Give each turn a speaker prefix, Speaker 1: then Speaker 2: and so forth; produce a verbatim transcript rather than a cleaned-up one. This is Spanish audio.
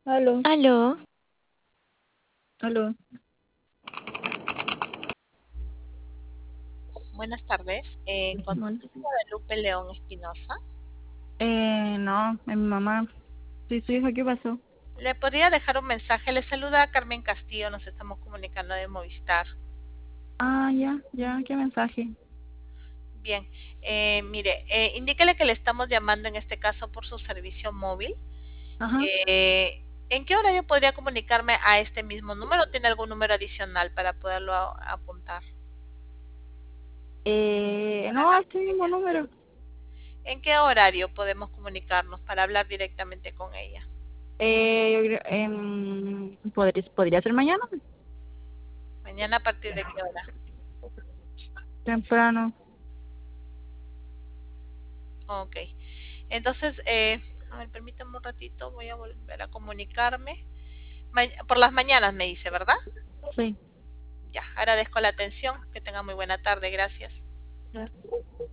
Speaker 1: Aló,
Speaker 2: Aló,
Speaker 1: aló.
Speaker 3: Buenas tardes, eh, con
Speaker 1: Bueno,
Speaker 3: Guadalupe León Espinosa.
Speaker 1: eh, no, es mi mamá. Sí, su hija, ¿qué pasó?
Speaker 3: Le podría dejar un mensaje. Le saluda Carmen Castillo, nos estamos comunicando de Movistar.
Speaker 1: Ah, ya, ya, ¿qué mensaje?
Speaker 3: Bien, eh, mire, eh, indíquele que le estamos llamando en este caso por su servicio móvil.
Speaker 1: Ajá.
Speaker 3: Eh, ¿En qué horario podría comunicarme a este mismo número? ¿Tiene algún número adicional para poderlo a- apuntar?
Speaker 1: Eh, no, a este mismo número.
Speaker 3: ¿En qué horario podemos comunicarnos para hablar directamente con ella?
Speaker 1: Eh, yo creo- em, ¿podría, podría ser mañana?
Speaker 3: ¿Mañana a partir de qué hora?
Speaker 1: Temprano.
Speaker 3: Ok. Entonces, eh, a ver, permítame un ratito, voy a volver a comunicarme. Ma- por las mañanas me dice, ¿verdad?
Speaker 1: Sí.
Speaker 3: Ya, agradezco la atención. Que tenga muy buena tarde, gracias.